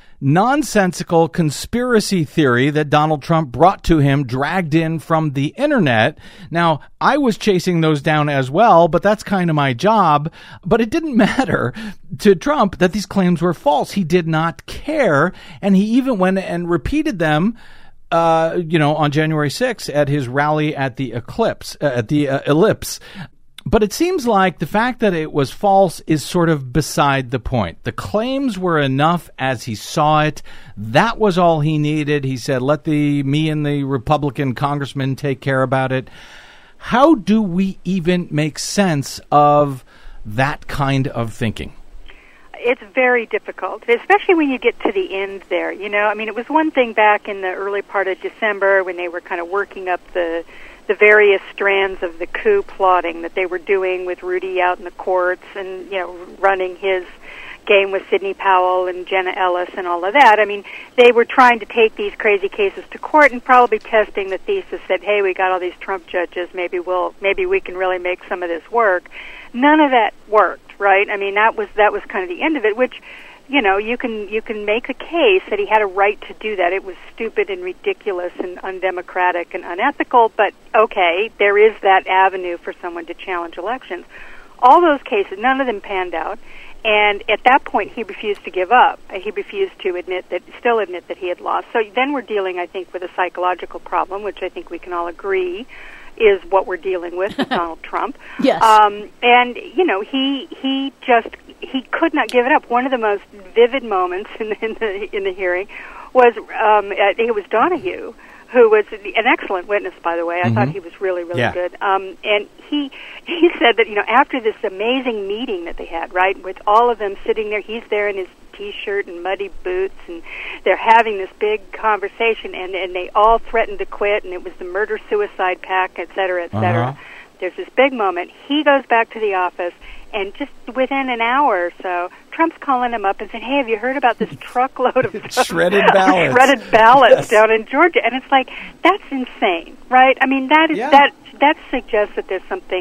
nonsensical conspiracy theory that Donald Trump brought to him, dragged in from the internet. Now, I was chasing those down as well, but that's kind of my job. But it didn't matter to Trump that these claims were false. He did not care. And he even went and repeated them, uh, you know, on January sixth at his rally at the Eclipse, uh, at the uh, Ellipse. But it seems like the fact that it was false is sort of beside the point. The claims were enough as he saw it. That was all he needed. He said, let the me and the Republican congressman take care about it. How do we even make sense of that kind of thinking? It's very difficult, especially when you get to the end there. You know, I mean, it was one thing back in the early part of December when they were kind of working up the the various strands of the coup plotting that they were doing with Rudy out in the courts and, you know, running his game with Sidney Powell and Jenna Ellis and all of that. I mean, they were trying to take these crazy cases to court and probably testing the thesis that, hey, we got all these Trump judges, maybe we'll, maybe we can really make some of this work. None of that worked, right? I mean, that was that was kind of the end of it, which, you know, you can you can make a case that he had a right to do that. It was stupid and ridiculous and undemocratic and unethical, but okay, there is that avenue for someone to challenge elections. All those cases, none of them panned out, and at that point he refused to give up. He refused to admit that, still admit that he had lost. So then we're dealing, I think, with a psychological problem, which I think we can all agree is what we're dealing with with Donald Trump. Yes. Um, and, you know, he he just, he could not give it up. One of the most vivid moments in, in, the, in the hearing was, um, it was Donahue, who was an excellent witness, by the way. I mm-hmm. thought he was really, really yeah. good. Um, and he he said that, you know, after this amazing meeting that they had, right, with all of them sitting there, he's there in his T-shirt and muddy boots, and they're having this big conversation, and, and they all threatened to quit, and it was the murder-suicide pact, et cetera, et cetera. Uh-huh. There's this big moment. He goes back to the office, and just within an hour or so, Trump's calling him up and saying, hey, have you heard about this truckload of shredded ballots, shredded ballots yes. down in Georgia? And it's like, that's insane, right? I mean, that is yeah. that that suggests that there's something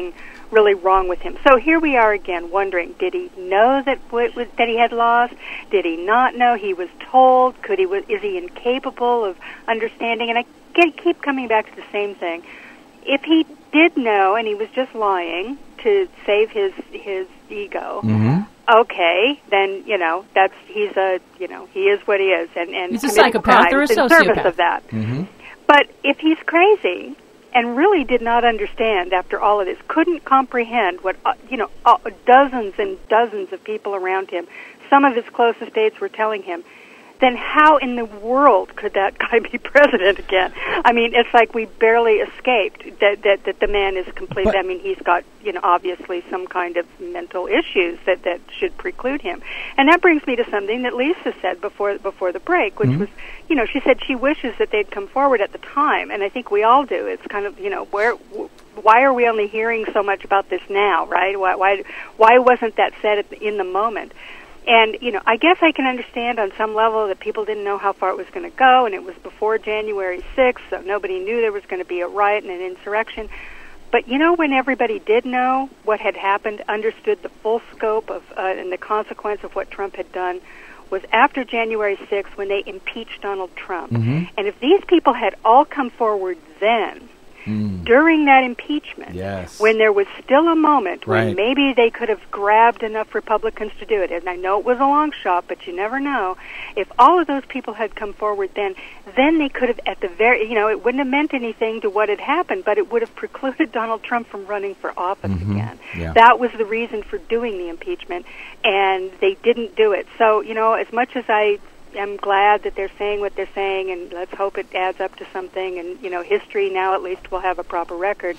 really wrong with him. So here we are again, wondering: did he know that w- w- that he had lost? Did he not know? He was told. Could he? Was, is he incapable of understanding? And I get, keep coming back to the same thing. If he did know and he was just lying to save his his ego, mm-hmm. okay, then you know that's he's a you know he is what he is, and and he's a psychopath or a in sociopath. service of that. Mm-hmm. But if he's crazy and really did not understand after all of this, couldn't comprehend what uh, you know uh, dozens and dozens of people around him, some of his closest aides were telling him, then how in the world could that guy be president again? I mean, it's like we barely escaped that that, that the man is complete. But, I mean, he's got, you know, obviously some kind of mental issues that, that should preclude him. And that brings me to something that Lisa said before before the break, which mm-hmm. was, you know, she said she wishes that they'd come forward at the time, and I think we all do. It's kind of, you know, where why are we only hearing so much about this now, right? Why why, why wasn't that said at the, in the moment? And, you know, I guess I can understand on some level that people didn't know how far it was going to go, and it was before January sixth, so nobody knew there was going to be a riot and an insurrection. But, you know, when everybody did know what had happened, understood the full scope of uh, and the consequence of what Trump had done, was after January sixth when they impeached Donald Trump. Mm-hmm. And if these people had all come forward then, Mm. during that impeachment, yes. when there was still a moment when right. maybe they could have grabbed enough Republicans to do it, and I know it was a long shot, but you never know, if all of those people had come forward then, then they could have at the very, you know, it wouldn't have meant anything to what had happened, but it would have precluded Donald Trump from running for office mm-hmm. again. Yeah. That was the reason for doing the impeachment, and they didn't do it. So, you know, as much as I I'm glad that they're saying what they're saying, and let's hope it adds up to something. And, you know, history now at least will have a proper record.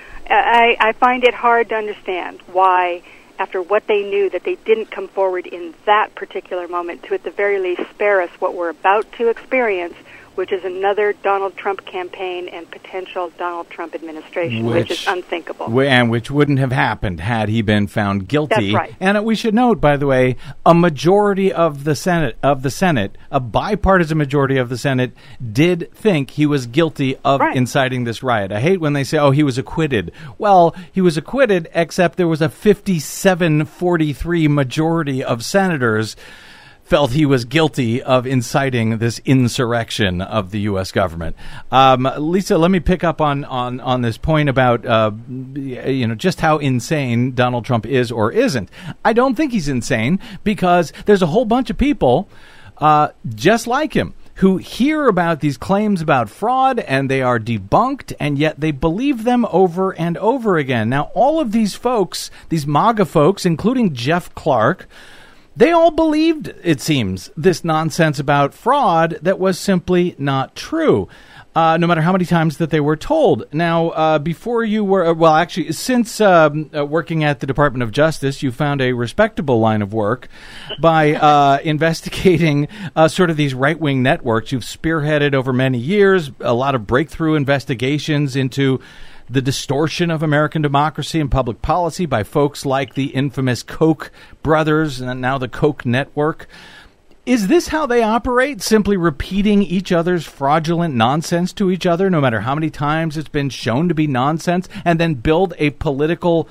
I, I find it hard to understand why, after what they knew, that they didn't come forward in that particular moment to, at the very least, spare us what we're about to experience, which is another Donald Trump campaign and potential Donald Trump administration, which, which is unthinkable. And which wouldn't have happened had he been found guilty. That's right. And we should note, by the way, a majority of the Senate, of the Senate, a bipartisan majority of the Senate, did think he was guilty of right. inciting this riot. I hate when they say, oh, he was acquitted. Well, he was acquitted, except there was a fifty-seven forty-three majority of senators felt he was guilty of inciting this insurrection of the U S government. Um, Lisa, let me pick up on, on, on this point about, uh, you know, just how insane Donald Trump is or isn't. I don't think he's insane because there's a whole bunch of people uh, just like him who hear about these claims about fraud and they are debunked, and yet they believe them over and over again. Now, all of these folks, these MAGA folks, including Jeff Clark, they all believed, it seems, this nonsense about fraud that was simply not true, uh, no matter how many times that they were told. Now, uh, before you were, well, actually, since um, uh, working at the Department of Justice, you found a respectable line of work by uh, investigating uh, sort of these right-wing networks you've spearheaded over many years, a lot of breakthrough investigations into the distortion of American democracy and public policy by folks like the infamous Koch brothers and now the Koch network. Is this how they operate? Simply repeating each other's fraudulent nonsense to each other, no matter how many times it's been shown to be nonsense, and then build a political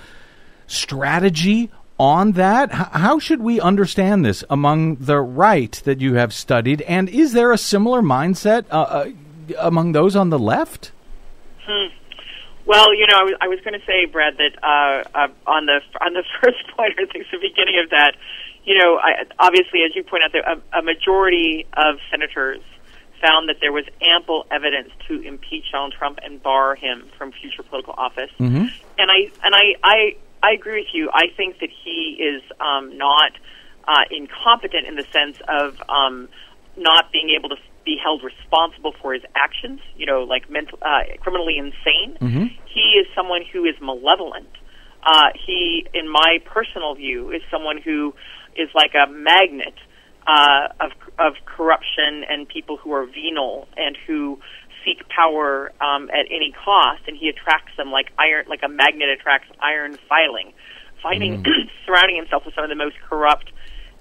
strategy on that? H- how should we understand this among the right that you have studied? And is there a similar mindset uh, uh, among those on the left? Hmm. Well, you know, I was, I was going to say, Brad, that uh, uh, on the on the first point, or I think the beginning of that, you know, I, obviously, as you point out, there, a, a majority of senators found that there was ample evidence to impeach Donald Trump and bar him from future political office. Mm-hmm. And I and I, I I agree with you. I think that he is um, not uh, incompetent in the sense of um, not being able to be held responsible for his actions, you know, like mental, uh, criminally insane. Mm-hmm. He is someone who is malevolent. Uh, he, in my personal view, is someone who is like a magnet uh, of of corruption and people who are venal and who seek power um, at any cost, and he attracts them like iron, like a magnet attracts iron filing, fighting, mm. surrounding himself with some of the most corrupt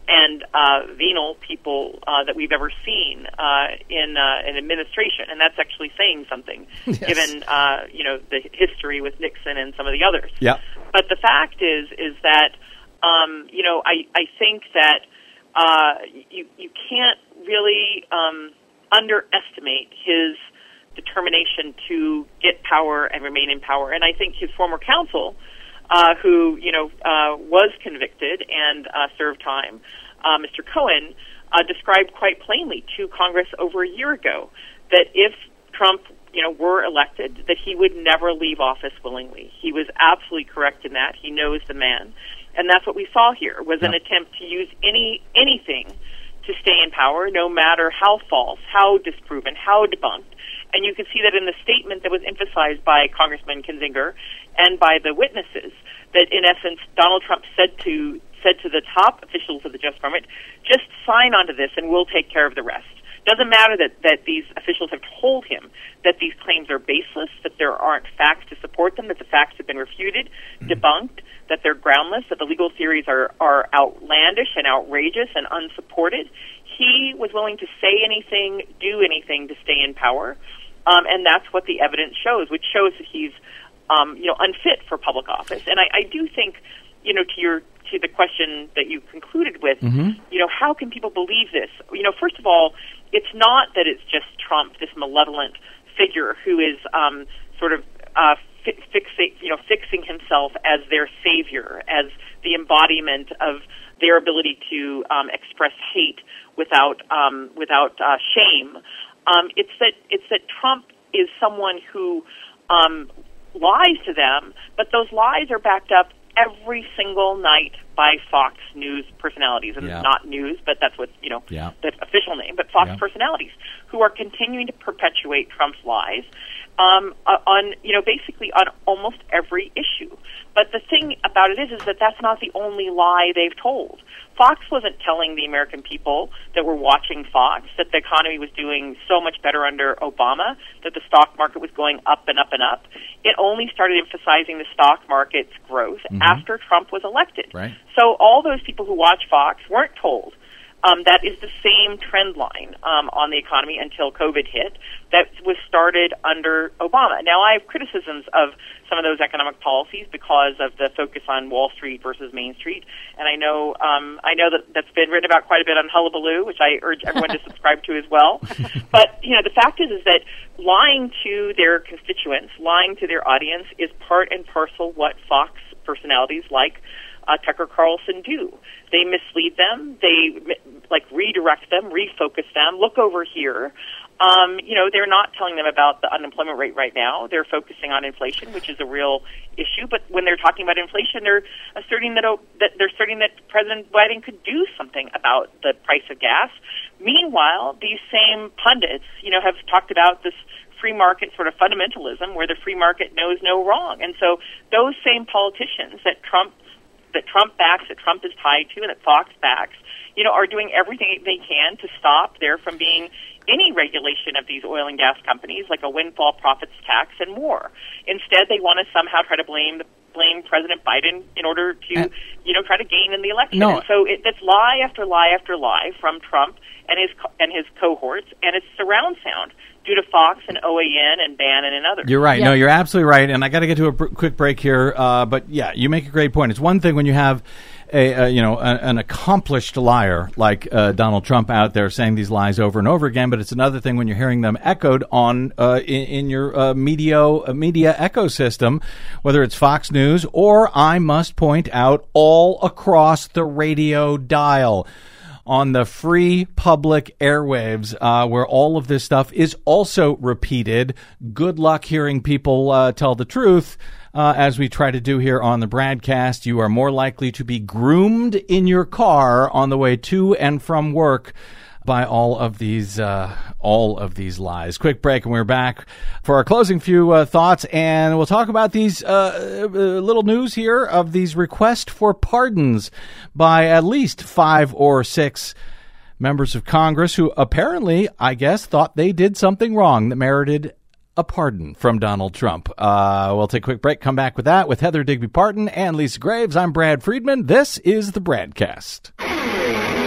and uh, venal people uh, that we've ever seen uh, in uh, an administration, and that's actually saying something, yes. given uh, you know the history with Nixon and some of the others. Yeah. But the fact is, is that um, you know I, I think that uh, you you can't really um, underestimate his determination to get power and remain in power, and I think his former counsel, uh, who you know uh, was convicted and uh, served time, uh, Mister Cohen, uh, described quite plainly to Congress over a year ago that if Trump, you know, were elected, that he would never leave office willingly. He was absolutely correct in that. He knows the man, and that's what we saw here was an yeah. attempt to use any anything to stay in power, no matter how false, how disproven, how debunked. And you can see that in the statement that was emphasized by Congressman Kinzinger and by the witnesses, that in essence Donald Trump said to said to the top officials of the Justice Department, just sign onto this and we'll take care of the rest. Doesn't matter that, that these officials have told him that these claims are baseless, that there aren't facts to support them, that the facts have been refuted, mm-hmm. debunked, that they're groundless, that the legal theories are, are outlandish and outrageous and unsupported. He was willing to say anything, do anything to stay in power. Um, and that's what the evidence shows, which shows that he's, um, you know, unfit for public office. And I, I do think, you know, to your to the question that you concluded with, mm-hmm. you know, how can people believe this? You know, first of all, it's not that it's just Trump, this malevolent figure who is um, sort of uh, fi- fixate, you know, fixing himself as their savior, as the embodiment of their ability to um, express hate without um, without uh, shame. Um, it's that it's that Trump is someone who um, lies to them, but those lies are backed up every single night by Fox News personalities, and yeah. it's not news, but that's what you know yeah. the official name. But Fox yeah. personalities who are continuing to perpetuate Trump's lies um, on you know basically on almost every issue. But the thing about it is, is that that's not the only lie they've told. Fox wasn't telling the American people that were watching Fox that the economy was doing so much better under Obama, that the stock market was going up and up and up. It only started emphasizing the stock market's growth mm-hmm. after Trump was elected. Right. So all those people who watch Fox weren't told um, that is the same trend line um, on the economy until COVID hit that was started under Obama. Now, I have criticisms of some of those economic policies because of the focus on Wall Street versus Main Street, and I know um, I know that that's been written about quite a bit on Hullabaloo, which I urge everyone to subscribe to as well. But you know, the fact is, is that lying to their constituents, lying to their audience, is part and parcel what Fox personalities like uh, Tucker Carlson do. They mislead them. They like redirect them, refocus them. Look over here. Um, you know, they're not telling them about the unemployment rate right now. They're focusing on inflation, which is a real issue. But when they're talking about inflation, they're asserting that, that they're asserting that President Biden could do something about the price of gas. Meanwhile, these same pundits, you know, have talked about this free market sort of fundamentalism where the free market knows no wrong. And so those same politicians that Trump that Trump backs, that Trump is tied to, and that Fox backs, you know, are doing everything they can to stop there from being any regulation of these oil and gas companies, like a windfall profits tax and more. Instead, they want to somehow try to blame the, blame President Biden in order to, uh, you know, try to gain in the election. No. And so it, that's lie after lie after lie from Trump and his and his cohorts, and it's surround sound due to Fox and O A N and Bannon and others. You're right. Yep. No, you're absolutely right. And I got to get to a br- quick break here. Uh, but yeah, you make a great point. It's one thing when you have a, a you know a, an accomplished liar like uh, Donald Trump out there saying these lies over and over again. But it's another thing when you're hearing them echoed on uh, in, in your uh, media uh, media ecosystem, whether it's Fox News or, I must point out, all across the radio dial. On the free public airwaves, uh, where all of this stuff is also repeated. Good luck hearing people uh, tell the truth, uh, as we try to do here on the BradCast. You are more likely to be groomed in your car on the way to and from work by all of these uh, all of these lies. Quick break, and we're back for our closing few uh, thoughts, and we'll talk about these uh, uh, little news here of these requests for pardons by at least five or six members of Congress who apparently, I guess, thought they did something wrong that merited a pardon from Donald Trump. Uh, we'll take a quick break, come back with that with Heather Digby Parton and Lisa Graves. I'm Brad Friedman. This is the BradCast.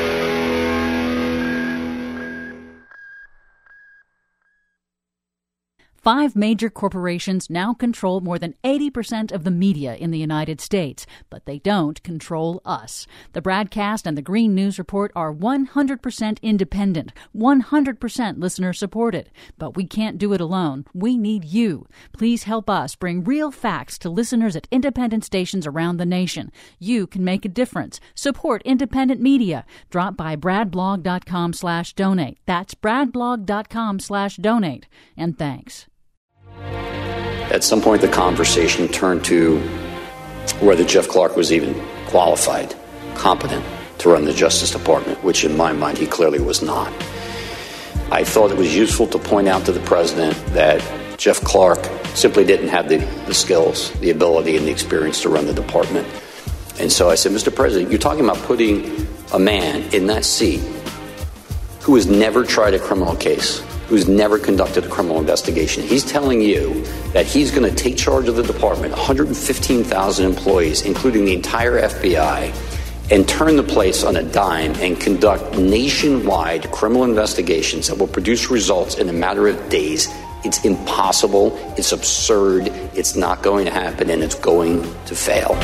Five major corporations now control more than eighty percent of the media in the United States, but they don't control us. The Bradcast and the Green News Report are one hundred percent independent, one hundred percent listener-supported. But we can't do it alone. We need you. Please help us bring real facts to listeners at independent stations around the nation. You can make a difference. Support independent media. Drop by bradblog.com slash donate. That's bradblog.com slash donate. And thanks. At some point, the conversation turned to whether Jeff Clark was even qualified, competent to run the Justice Department, which in my mind he clearly was not. I thought it was useful to point out to the president that Jeff Clark simply didn't have the, the skills, the ability, and the experience to run the department. And so I said, Mister President, you're talking about putting a man in that seat who has never tried a criminal case, who's never conducted a criminal investigation. He's telling you that he's going to take charge of the department, one hundred fifteen thousand employees, including the entire F B I, and turn the place on a dime and conduct nationwide criminal investigations that will produce results in a matter of days. It's impossible. It's absurd. It's not going to happen, and it's going to fail.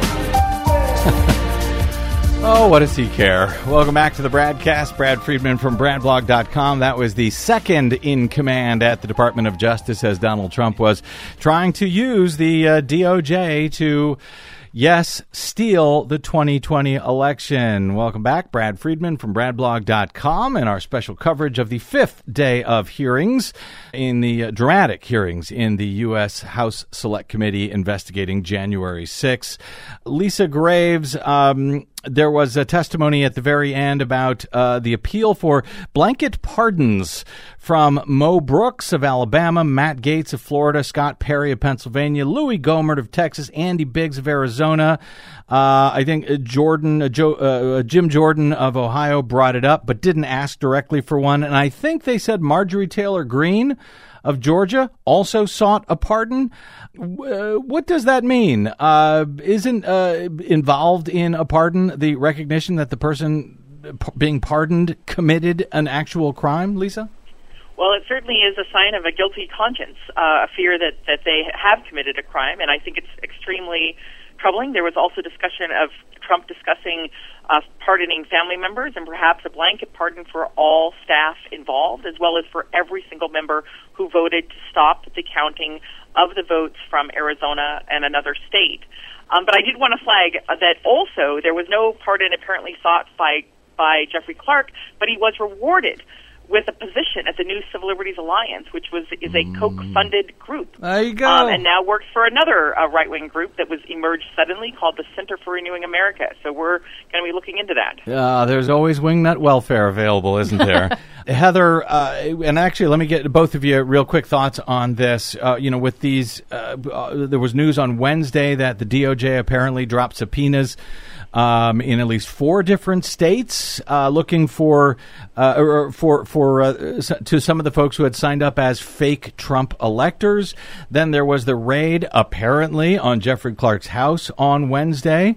Oh, what does he care? Welcome back to the Bradcast. Brad Friedman from brad blog dot com. That was the second in command at the Department of Justice as Donald Trump was trying to use the uh, D O J to, yes, steal the twenty twenty election. Welcome back. Brad Friedman from brad blog dot com and our special coverage of the fifth day of hearings in the uh, dramatic hearings in the U S. House Select Committee investigating January sixth. Lisa Graves, um, there was a testimony at the very end about uh, the appeal for blanket pardons from Mo Brooks of Alabama, Matt Gaetz of Florida, Scott Perry of Pennsylvania, Louis Gohmert of Texas, Andy Biggs of Arizona. Uh, I think Jordan, uh, Joe, uh, Jim Jordan of Ohio brought it up, but didn't ask directly for one. And I think they said Marjorie Taylor Greene of Georgia also sought a pardon. Uh, what does that mean? Uh, isn't uh, involved in a pardon the recognition that the person p- being pardoned committed an actual crime, Lisa? Well, it certainly is a sign of a guilty conscience, uh, a fear that, that they have committed a crime, and I think it's extremely troubling. There was also discussion of Trump discussing uh, pardoning family members and perhaps a blanket pardon for all staff involved, as well as for every single member who voted to stop the counting of the votes from Arizona and another state. Um, but I did want to flag uh, that also there was no pardon apparently sought by, by Jeffrey Clark, but he was rewarded with a position at the New Civil Liberties Alliance, which was is a Koch-funded group. There you go. Um, and now works for another uh, right-wing group that was emerged suddenly called the Center for Renewing America. So we're going to be looking into that. Uh, there's always wingnut welfare available, isn't there? Heather, uh, and actually, let me get both of you real quick thoughts on this. Uh, you know, with these, uh, uh, there was news on Wednesday that the D O J apparently dropped subpoenas Um, in at least four different states, uh, looking for uh, or for for uh, to some of the folks who had signed up as fake Trump electors. Then there was the raid, apparently, on Jeffrey Clark's house on Wednesday.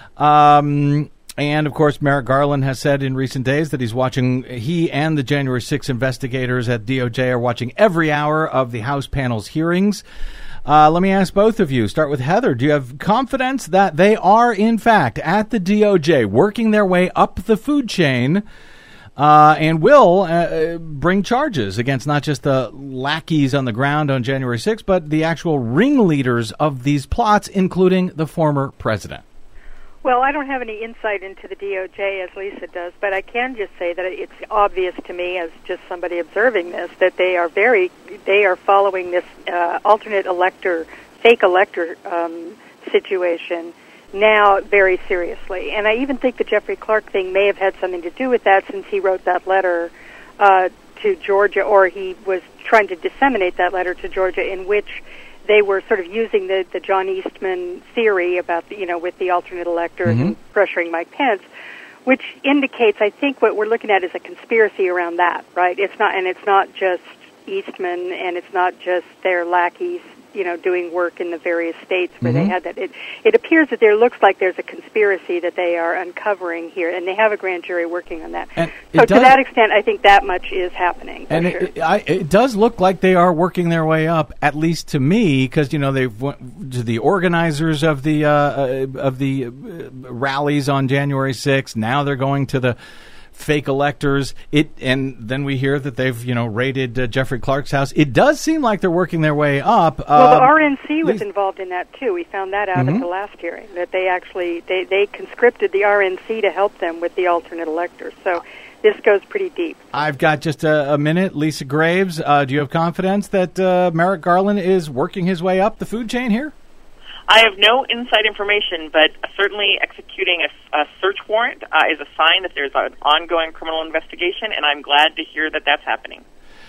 Um, and, of course, Merrick Garland has said in recent days that he's watching, he and the January sixth investigators at D O J are watching every hour of the House panel's hearings. Uh, let me ask both of you. Start with Heather. Do you have confidence that they are, in fact, at the D O J, working their way up the food chain uh, and will uh, bring charges against not just the lackeys on the ground on January sixth, but the actual ringleaders of these plots, including the former president? Well, I don't have any insight into the D O J as Lisa does, but I can just say that it's obvious to me, as just somebody observing this, that they are very, they are following this uh, alternate elector, fake elector um, situation now very seriously. And I even think the Jeffrey Clark thing may have had something to do with that, since he wrote that letter uh, to Georgia, or he was trying to disseminate that letter to Georgia, in which they were sort of using the, the John Eastman theory about, the, you know, with the alternate electors mm-hmm. and pressuring Mike Pence, which indicates, I think, what we're looking at is a conspiracy around that, right? It's not, and it's not just Eastman, and it's not just their lackeys you know, doing work in the various states where Mm-hmm. they had that. It, it appears that there looks like there's a conspiracy that they are uncovering here, and they have a grand jury working on that. And so it to does- that extent, I think that much is happening. For And sure. it, it, I, it does look like they are working their way up, at least to me, because you know they've went to the organizers of the uh, uh, of the uh, rallies on January sixth. Now they're going to the fake electors. It and then we hear that they've you know raided uh, Jeffrey Clark's house. It does seem like they're working their way up. Well, the Um, R N C was least- involved in that too. We found that out Mhm. at the last hearing, that they actually they, they conscripted the R N C to help them with the alternate electors. So this goes pretty deep. I've got just a, a minute. Lisa Graves, uh, do you have confidence that uh, Merrick Garland is working his way up the food chain here? I have no inside information, but certainly executing a, a search warrant uh, is a sign that there's an ongoing criminal investigation, and I'm glad to hear that that's happening.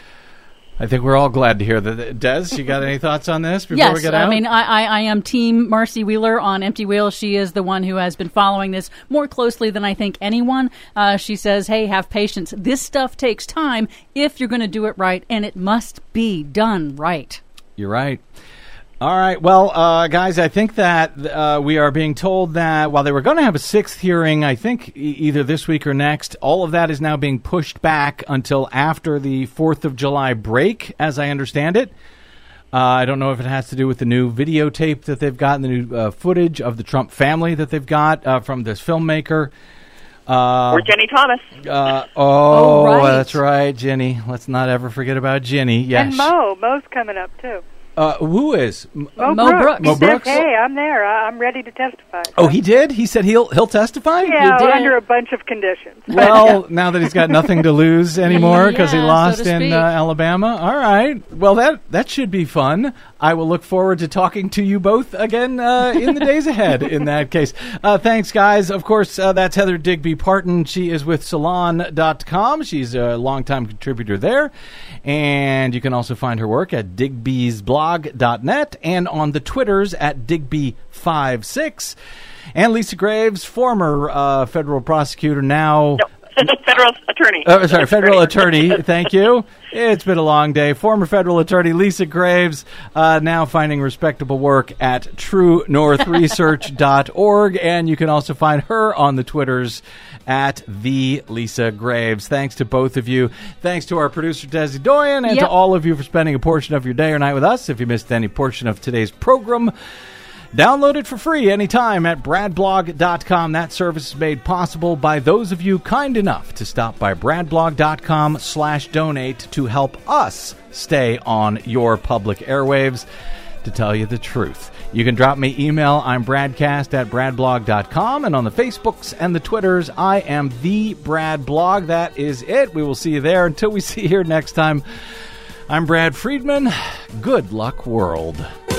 I think we're all glad to hear that. Des, you got any thoughts on this before yes, we get out? I mean, I, I, I am Team Marcy Wheeler on Empty Wheel. She is the one who has been following this more closely than I think anyone. Uh, she says, hey, have patience. This stuff takes time if you're going to do it right, and it must be done right. You're right. All right. Well, uh, guys, I think that uh, we are being told that while they were going to have a sixth hearing, I think e- either this week or next, all of that is now being pushed back until after the fourth of July break, as I understand it. Uh, I don't know if it has to do with the new videotape that they've got, and the new uh, footage of the Trump family that they've got uh, from this filmmaker. Uh, Or Jenny Thomas. uh, oh, Oh, right. That's right, Ginny. Let's not ever forget about Ginny. Yes. And Mo, Mo's coming up too. Uh, who is? M- Mo, Mo Brooks. Brooks. He Mo said, Brooks? hey, I'm there. I- I'm ready to testify. Oh, he did? He said he'll he'll testify? Yeah, did. under a bunch of conditions. Well, now that he's got nothing to lose anymore because Yeah, he so lost to in speak. uh, Alabama. All right. Well, that that should be fun. I will look forward to talking to you both again uh, in the days ahead in that case. Uh, thanks, guys. Of course, uh, that's Heather Digby Parton. She is with Salon dot com. She's a longtime contributor there. And you can also find her work at Digby's blog dot net and on the Twitters at Digby five six. And Lisa Graves, former uh, federal prosecutor, now... No, federal attorney. Oh, sorry, federal attorney. Thank you. It's been a long day. Former federal attorney Lisa Graves, uh, now finding respectable work at true north research dot org, and you can also find her on the Twitters at the Lisa Graves. Thanks to both of you. Thanks to our producer Desi Doyen, and Yep. to all of you for spending a portion of your day or night with us. If you missed any portion of today's program, download it for free anytime at brad blog dot com. That service is made possible by those of you kind enough to stop by brad blog dot com slash donate to help us stay on your public airwaves. To tell you the truth, you can drop me email. I'm bradcast at brad blog dot com, and on the Facebooks and the Twitters, I am the Brad Blog. That is it. We will see you there. Until we see you here next time, I'm Brad Friedman. Good luck, world.